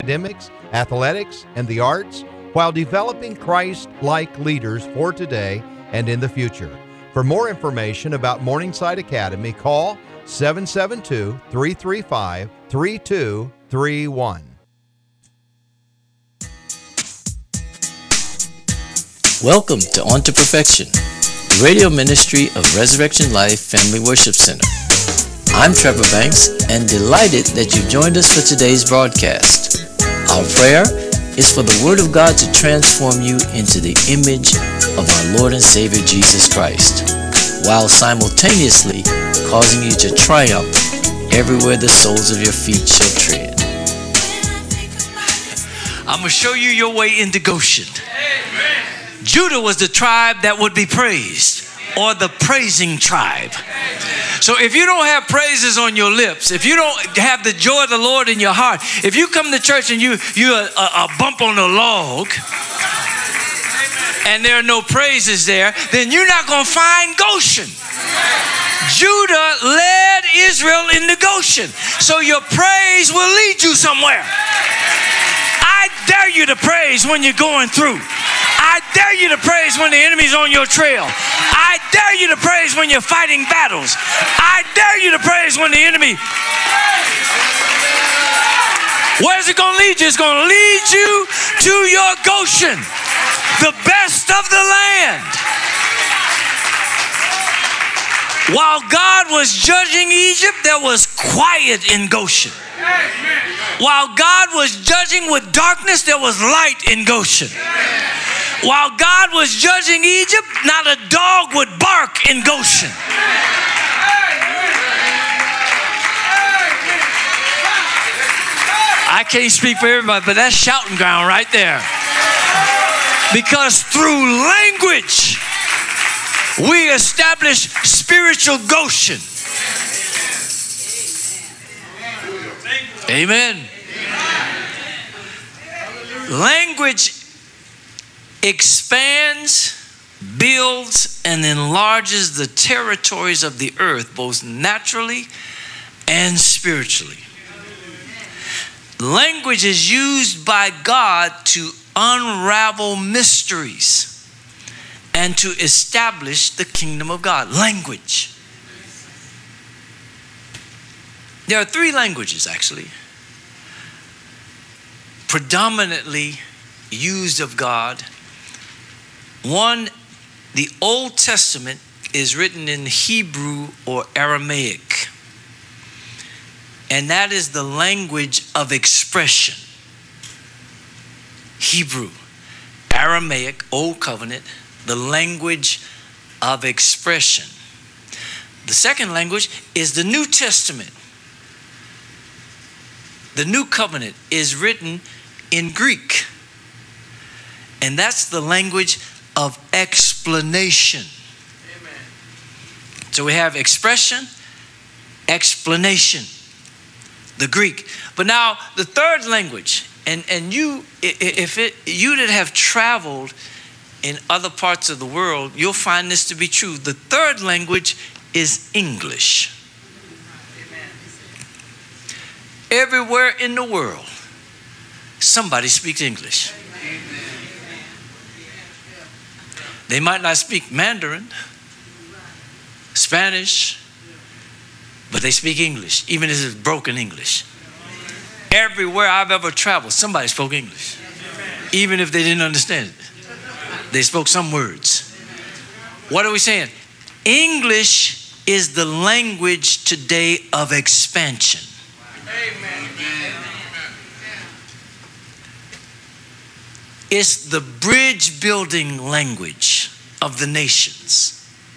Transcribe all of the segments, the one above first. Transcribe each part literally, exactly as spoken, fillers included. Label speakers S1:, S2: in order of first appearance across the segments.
S1: academics, athletics, and the arts while developing Christ-like leaders for today and in the future. For more information about Morningside Academy, call seven seven two, three three five, three two three one.
S2: Welcome to On to Perfection, the radio ministry of Resurrection Life Family Worship Center. I'm Trevor Banks and delighted that you've joined us for today's broadcast. Our prayer is for the Word of God to transform you into the image of our Lord and Savior Jesus Christ, while simultaneously causing you to triumph everywhere the soles of your feet shall tread. I'm going to show you your way into Goshen. Amen. Judah was the tribe that would be praised, or the praising tribe. So if you don't have praises on your lips, if you don't have the joy of the Lord in your heart, if you come to church and you you a, a bump on a log and there are no praises there, then you're not going to find Goshen. Judah led Israel into Goshen, so your praise will lead you somewhere. I dare you to praise when you're going through. I dare you to praise when the enemy's on your trail. I dare you to praise when you're fighting battles. I dare you to praise when the enemy... Where's it going to lead you? It's going to lead you to your Goshen, the best of the land. While God was judging Egypt, there was quiet in Goshen. While God was judging with darkness, there was light in Goshen. While God was judging Egypt, not a dog would bark in Goshen. I can't speak for everybody, but that's shouting ground right there. Because through language, we establish spiritual Goshen. Amen. Language expands, builds, and enlarges the territories of the earth, both naturally and spiritually. Language is used by God to unravel mysteries and to establish the kingdom of God. Language. There are three languages, actually, predominantly used of God. One, the Old Testament is written in Hebrew or Aramaic, and that is the language of expression. Hebrew, Aramaic, Old Covenant, the language of expression. The second language is the New Testament. The New Covenant is written in Greek, and that's the language of explanation. Amen. So we have expression, explanation, the Greek. But now the third language, and, and you, if it, you that have traveled in other parts of the world, you'll find this to be true. The third language is English. Amen. Everywhere in the world, somebody speaks English. They might not speak Mandarin, Spanish, but they speak English, even if it's broken English. Everywhere I've ever traveled, somebody spoke English, even if they didn't understand it. They spoke some words. What are we saying? English is the language today of expansion. Amen. It's the bridge building language of the nations.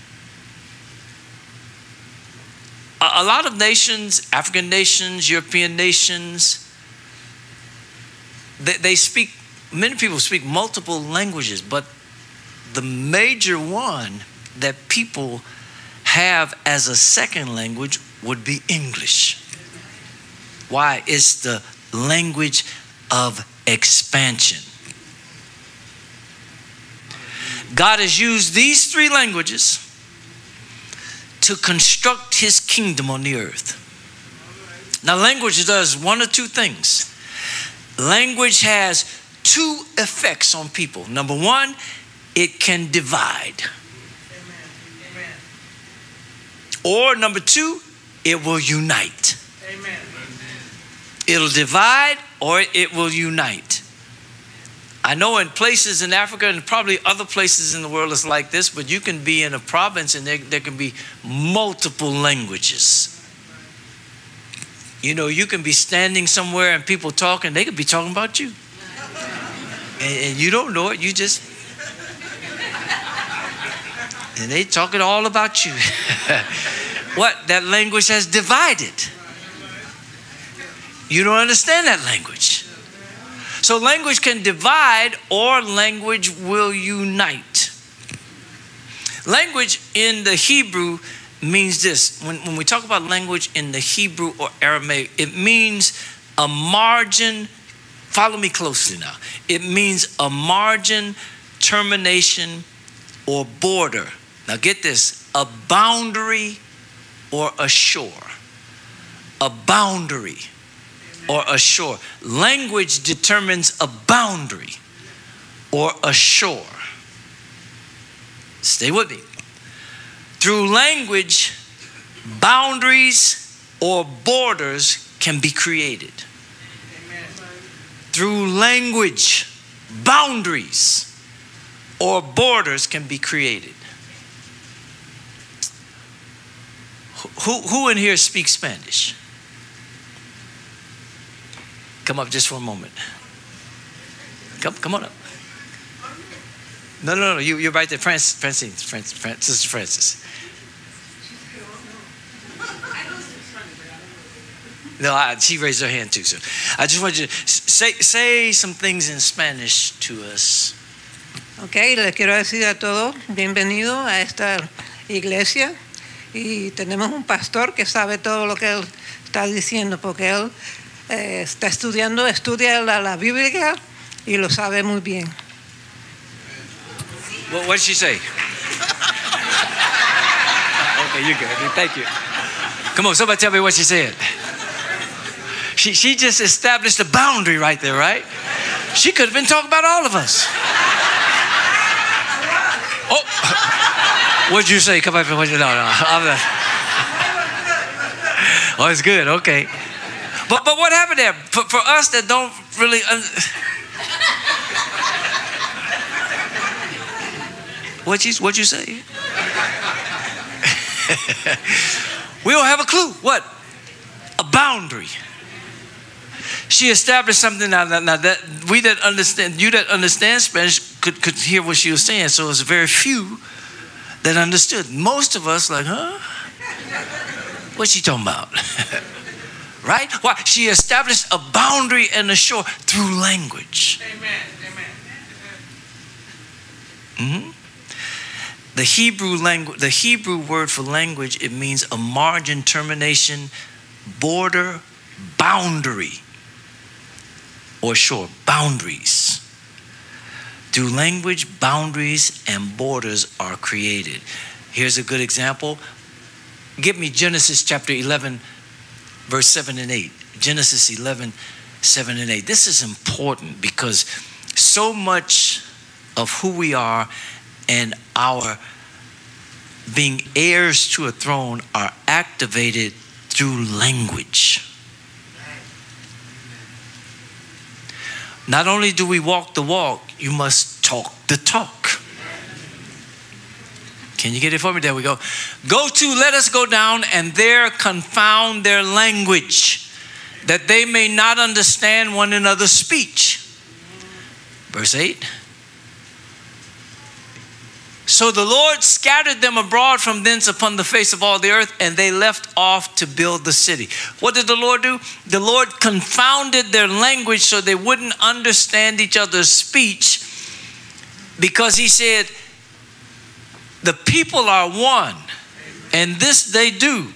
S2: A, a lot of nations, African nations, European nations, they, they speak, many people speak multiple languages, but the major one that people have as a second language would be English. Why? It's the language of expansion. God has used these three languages to construct his kingdom on the earth. Now, language does one or two things. Language has two effects on people. Number one, it can divide. Amen. Or number two, it will unite. Amen. It'll divide or it will unite. I know in places in Africa and probably other places in the world it's like this, but you can be in a province and there, there can be multiple languages. You know, you can be standing somewhere and people talking, they could be talking about you. And, and you don't know it, you just, and they talking all about you. What? That language has divided. You don't understand that language. So language can divide or language will unite. Language in the Hebrew means this. When, when we talk about language in the Hebrew or Aramaic, it means a margin. Follow me closely now. It means a margin, termination, or border. Now get this, a boundary or a shore. A boundary or a shore. Language determines a boundary or a shore. Stay with me. Through language, boundaries or borders can be created. Amen. Through language, boundaries or borders can be created. Who, who in here speaks Spanish? Come up just for a moment. Come, come on up. No, no, no, you, you're right there. Francis, Francine, Francis, Francis, Sister Francis. No, I, she raised her hand too. So I just want you to say, say some things in Spanish to us.
S3: Ok, le quiero decir a todos, bienvenido a esta iglesia. Y tenemos un pastor que sabe todo lo que él está diciendo, porque él eh, está estudiando, estudia la, la Biblia y lo sabe muy bien.
S2: Well, what did she say? Okay, you're good. Thank you. Come on, somebody tell me what she said. She, she just established a boundary right there, right? She could have been talking about all of us. Oh, what'd you say? Come on, no, no. I'm not. Oh, it's good. Okay. But but what happened there? For, for us that don't really... Un- What'd you, what'd you say? We don't have a clue. What? A boundary. She established something now, now that we that understand, you that understand Spanish could, could hear what she was saying. So it was very few that understood. Most of us like, huh? What's she talking about? Right? Why? She established a boundary and a shore through language. Amen. Amen. Mm-hmm. The Hebrew language, the Hebrew word for language, it means a margin, termination, border, boundary, or shore, boundaries. Through language, boundaries and borders are created. Here's a good example. Give me Genesis chapter eleven, verse seven and eight. Genesis eleven, seven and eight. This is important because so much of who we are and our being heirs to a throne are activated through language. Not only do we walk the walk, you must talk the talk. Can you get it for me? There we go. Go to, let us go down and there confound their language, that they may not understand one another's speech. Verse eight. So the Lord scattered them abroad from thence upon the face of all the earth, and they left off to build the city. What did the Lord do? The Lord confounded their language so they wouldn't understand each other's speech, because he said, the people are one, and this they do.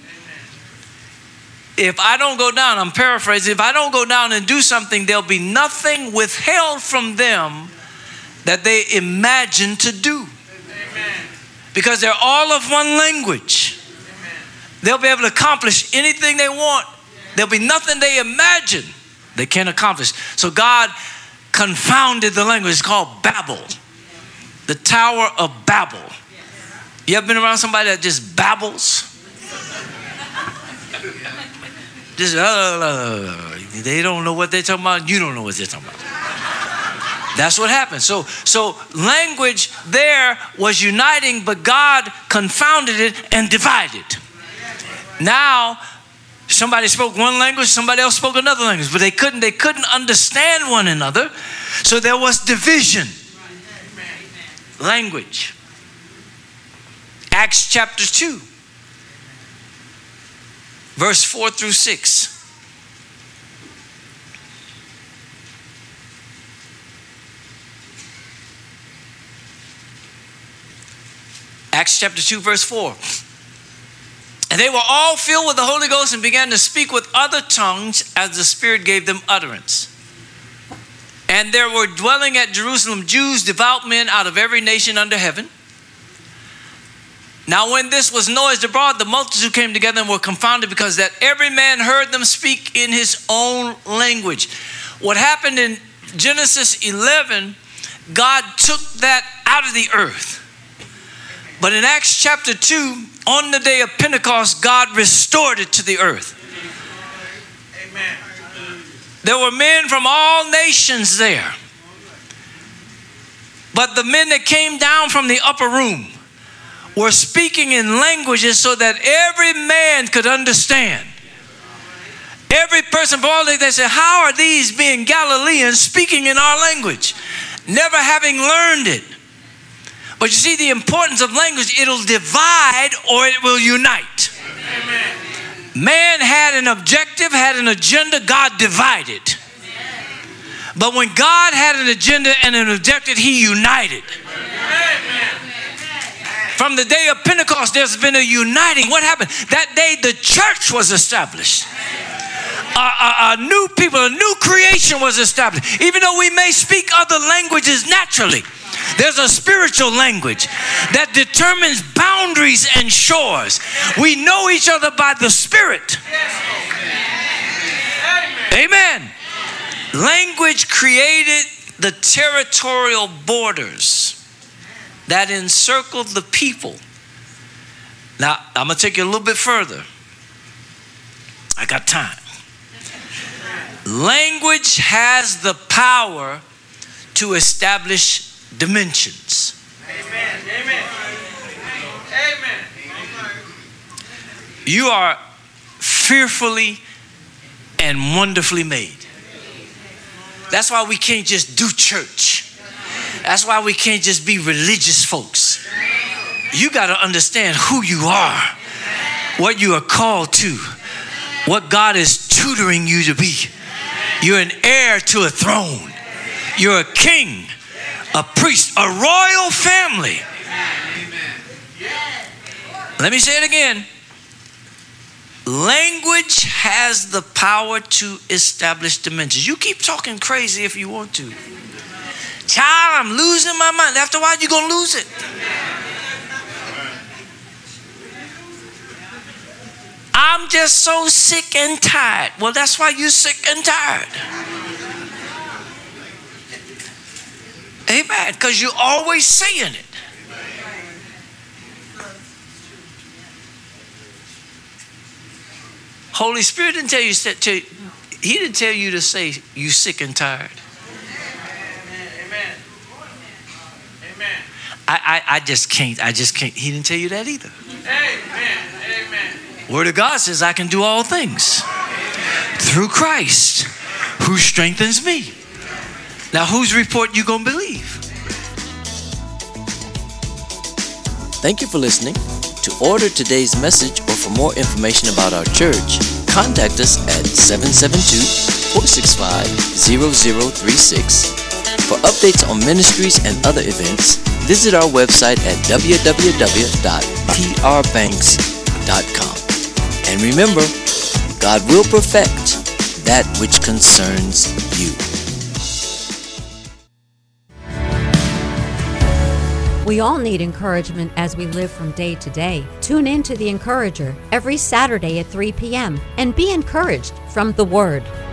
S2: If I don't go down, I'm paraphrasing, if I don't go down and do something, there'll be nothing withheld from them that they imagine to do. Because they're all of one language. They'll be able to accomplish anything they want. There'll be nothing they imagine They can't accomplish. So God confounded the language. It's called Babel. The Tower of Babel. You ever been around somebody that just babbles? Just, uh, they don't know what they're talking about. You don't know what they're talking about. That's what happened. So, so language there was uniting, but God confounded it and divided. Now, somebody spoke one language, somebody else spoke another language, but they couldn't, they couldn't understand one another. So there was division. Language. Acts chapter two, verse four through six. Acts chapter two, verse four. And they were all filled with the Holy Ghost and began to speak with other tongues as the Spirit gave them utterance. And there were dwelling at Jerusalem Jews, devout men out of every nation under heaven. Now when this was noised abroad, the multitude came together and were confounded, because that every man heard them speak in his own language. What happened in Genesis eleven, God took that out of the earth. But in Acts chapter two, on the day of Pentecost, God restored it to the earth. Amen. There were men from all nations there. But the men that came down from the upper room were speaking in languages so that every man could understand. Every person from all, they said, how are these being Galileans speaking in our language, never having learned it? But you see the importance of language. It'll divide or it will unite. Amen. Man had an objective, had an agenda. God divided. But when God had an agenda and an objective, he united. Amen. From the day of Pentecost, there's been a uniting. What happened? That day, the church was established. A, a, a new people, a new creation was established. Even though we may speak other languages naturally, there's a spiritual language that determines boundaries and shores. We know each other by the Spirit. Amen. Language created the territorial borders that encircled the people. Now, I'm going to take you a little bit further. I got time. Language has the power to establish dimensions. Amen. Amen. Amen. You are fearfully and wonderfully made. That's why we can't just do church. That's why we can't just be religious folks. You got to understand who you are, what you are called to, what God is tutoring you to be. You're an heir to a throne. You're a king, a priest, a royal family. Let me say it again. Language has the power to establish dimensions. You keep talking crazy if you want to. Child, I'm losing my mind. After a while, you're going to lose it. I'm just so sick and tired. Well, that's why you're sick and tired. Amen. Because you're always saying it. Holy Spirit didn't tell you, he didn't tell you to say you sick and tired. Amen. Amen. I, I, I just can't, I just can't. He didn't tell you that either. Amen. Amen. Word of God says I can do all things through Christ who strengthens me. Now, whose report you gonna believe?
S4: Thank you for listening. To order today's message or for more information about our church, contact us at seven seven two, four six five, zero zero three six. For updates on ministries and other events, visit our website at w w w dot t r banks dot com. And remember, God will perfect that which concerns you.
S5: We all need encouragement as we live from day to day. Tune in to The Encourager every Saturday at three p.m. and be encouraged from the Word.